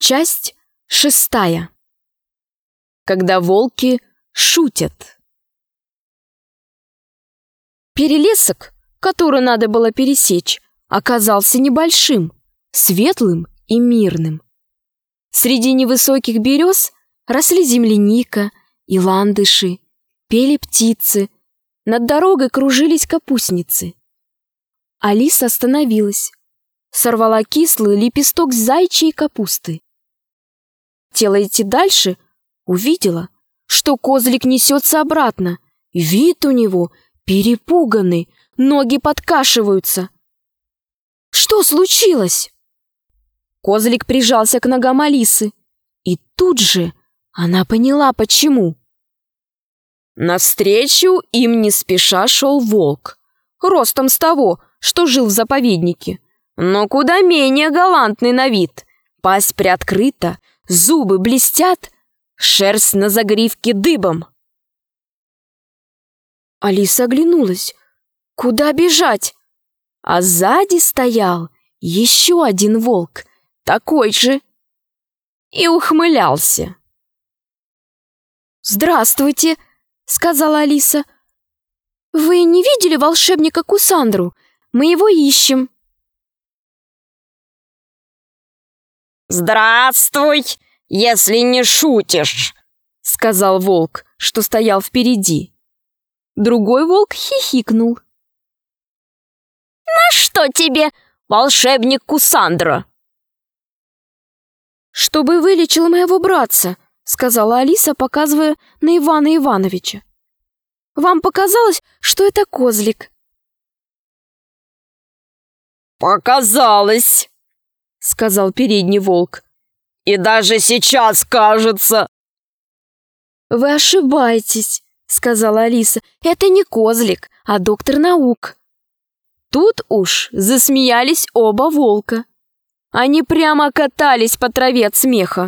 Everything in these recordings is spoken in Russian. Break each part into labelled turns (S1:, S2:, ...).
S1: Часть 6. Когда волки шутят. Перелесок, который надо было пересечь, оказался небольшим, светлым и мирным. Среди невысоких берез росли земляника и ландыши, пели птицы, над дорогой кружились капустницы. Алиса остановилась, сорвала кислый лепесток зайчьей капусты. Хотела идти дальше, увидела, что козлик несется обратно. Вид у него перепуганный, ноги подкашиваются. Что случилось? Козлик прижался к ногам Алисы, и тут же она поняла, почему. Навстречу им не спеша шел волк, ростом с того, что жил в заповеднике, но куда менее галантный на вид. Пасть приоткрыта, зубы блестят, шерсть на загривке дыбом. Алиса оглянулась. Куда бежать? А сзади стоял еще один волк, такой же, и ухмылялся. «Здравствуйте», — сказала Алиса. «Вы не видели волшебника Кусандру? Мы его ищем».
S2: «Здравствуй, если не шутишь», —
S1: сказал волк, что стоял впереди. Другой волк хихикнул.
S2: «На что тебе, волшебник Кусандра?»
S1: «Чтобы вылечил моего братца», — сказала Алиса, показывая на Ивана Ивановича. «Вам показалось, что это козлик?»
S2: «Показалось», — сказал передний волк. «И даже сейчас кажется».
S1: «Вы ошибаетесь», — сказала Алиса. «Это не козлик, а доктор наук». Тут уж засмеялись оба волка. Они прямо катались по траве от смеха.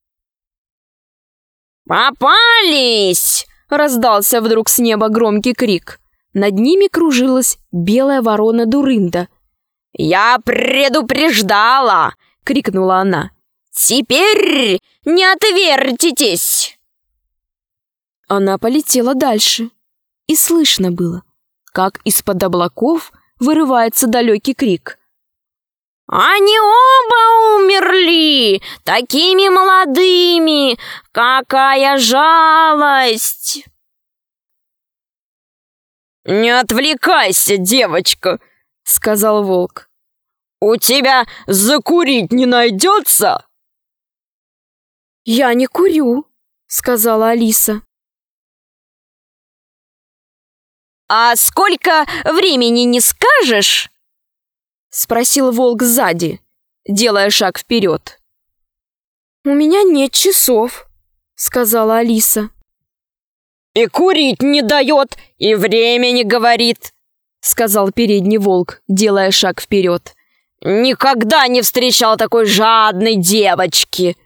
S2: «Попались!»
S1: — раздался вдруг с неба громкий крик. Над ними кружилась белая ворона Дурында.
S2: «Я предупреждала!» — крикнула она. «Теперь не отвертитесь!»
S1: Она полетела дальше, и слышно было, как из-под облаков вырывается далекий крик.
S2: «Они оба умерли, такими молодыми! Какая жалость!» «Не отвлекайся, девочка!» — сказал волк. «У тебя закурить не найдется?»
S1: «Я не курю», — сказала Алиса.
S2: «А сколько времени не скажешь?»
S1: — спросил волк сзади, делая шаг вперед. «У меня нет часов», — сказала Алиса.
S2: «И курить не дает, и времени говорит», — сказал передний волк, делая шаг вперед. «Никогда не встречал такой жадной девочки».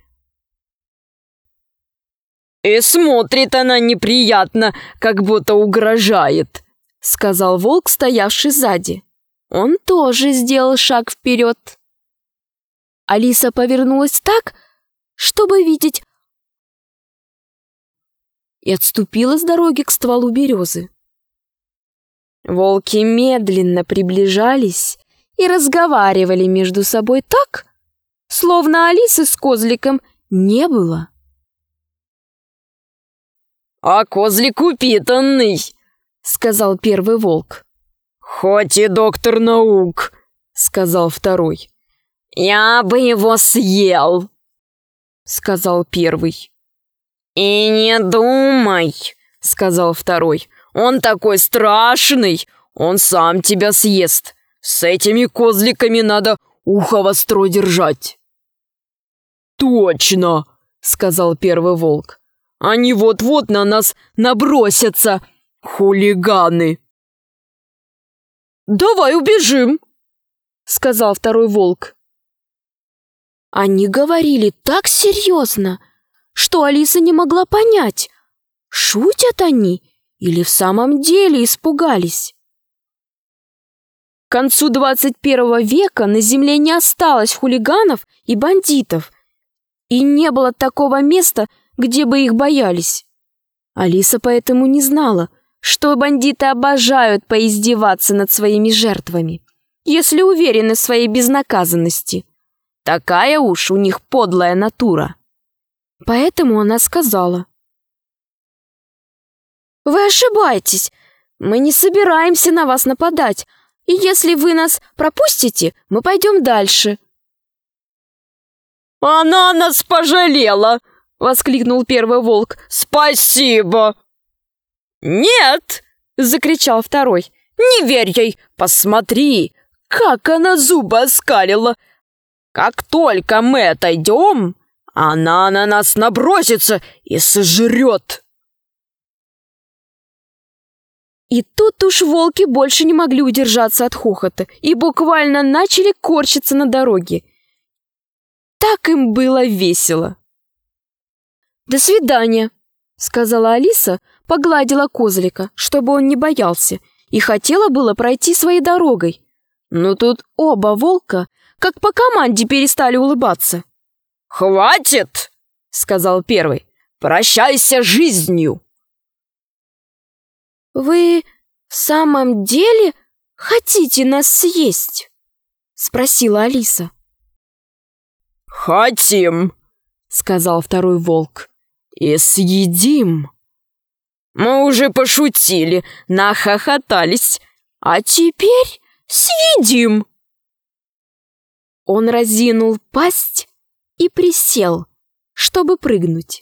S2: «И смотрит она неприятно, как будто угрожает», — сказал волк, стоявший сзади. Он тоже сделал шаг вперед. Алиса повернулась так, чтобы видеть, и отступила с дороги к стволу березы. Волки медленно приближались и разговаривали между собой так, словно Алисы с козликом не было. «А козлик упитанный», — сказал первый волк. «Хоть и доктор наук», — сказал второй. «Я бы его съел», — сказал первый. «И не думай», — сказал второй. «Он такой страшный, он сам тебя съест. С этими козликами надо ухо востро держать». «Точно», — сказал первый волк. «Они вот-вот на нас набросятся, хулиганы». «Давай убежим», — сказал второй волк. Они говорили так серьезно, что Алиса не могла понять, шутят они или в самом деле испугались. К концу 21 века на земле не осталось хулиганов и бандитов.
S1: и не было такого места, где бы их боялись. Алиса поэтому не знала, что бандиты обожают поиздеваться над своими жертвами, если уверены в своей безнаказанности. Такая уж у них подлая натура. Поэтому она сказала: «Вы ошибаетесь. Мы не собираемся на вас нападать, и если вы нас пропустите, мы пойдем дальше».
S2: «Она нас пожалела!» — воскликнул первый волк. «Спасибо!» «Нет!» — закричал второй. «Не верь ей! Посмотри, как она зубы оскалила! Как только мы отойдем, она на нас набросится и сожрет!»
S1: И тут уж волки больше не могли удержаться от хохота и буквально начали корчиться на дороге. Так им было весело. «До свидания», — сказала Алиса, погладила козлика, чтобы он не боялся, и хотела было пройти своей дорогой. Но тут оба волка, как по команде, перестали улыбаться.
S2: «Хватит!» — сказал первый. «Прощайся с жизнью!»
S1: «Вы в самом деле хотите нас съесть?» — спросила Алиса.
S2: «Хотим!» — сказал второй волк. «И съедим!» «Мы уже пошутили, нахохотались, а теперь съедим!»
S1: Он разинул пасть и присел, чтобы прыгнуть.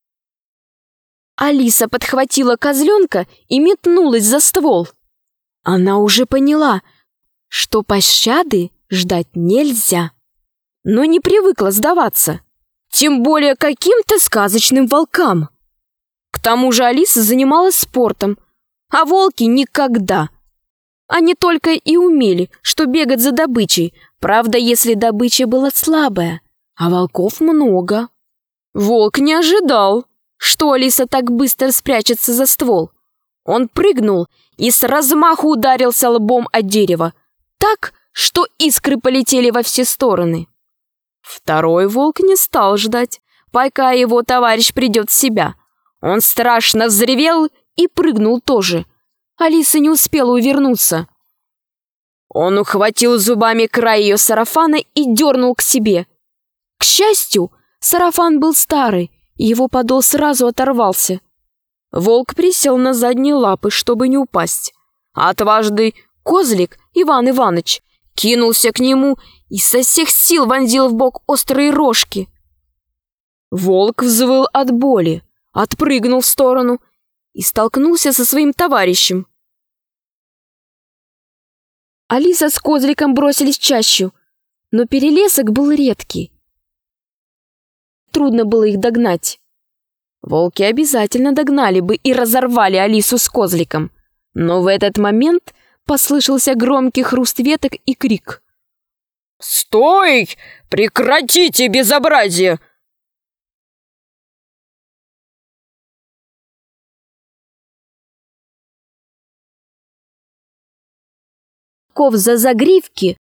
S1: Алиса подхватила козленка и метнулась за ствол. Она уже поняла, что пощады ждать нельзя, но не привыкла сдаваться, тем более каким-то сказочным волкам. К тому же Алиса занималась спортом, а волки никогда. Они только и умели, что бегать за добычей, правда, если добыча была слабая, а волков много. Волк не ожидал, что Алиса так быстро спрячется за ствол. Он прыгнул и с размаху ударился лбом о дерево, так, что искры полетели во все стороны. Второй волк не стал ждать, пока его товарищ придет в себя. Он страшно взревел и прыгнул тоже. Алиса не успела увернуться. Он ухватил зубами край ее сарафана и дернул к себе. К счастью, сарафан был старый, и его подол сразу оторвался. Волк присел на задние лапы, чтобы не упасть. А отважный козлик Иван Иваныч кинулся к нему и со всех сил вонзил в бок острые рожки. Волк взвыл от боли, отпрыгнул в сторону и столкнулся со своим товарищем. Алиса с козликом бросились в чащу, но перелесок был редкий. Трудно было их догнать. Волки обязательно догнали бы и разорвали Алису с козликом, но в этот момент послышался громкий хруст веток и крик.
S2: «Стой! Прекратите безобразие!»
S1: Ков за загривки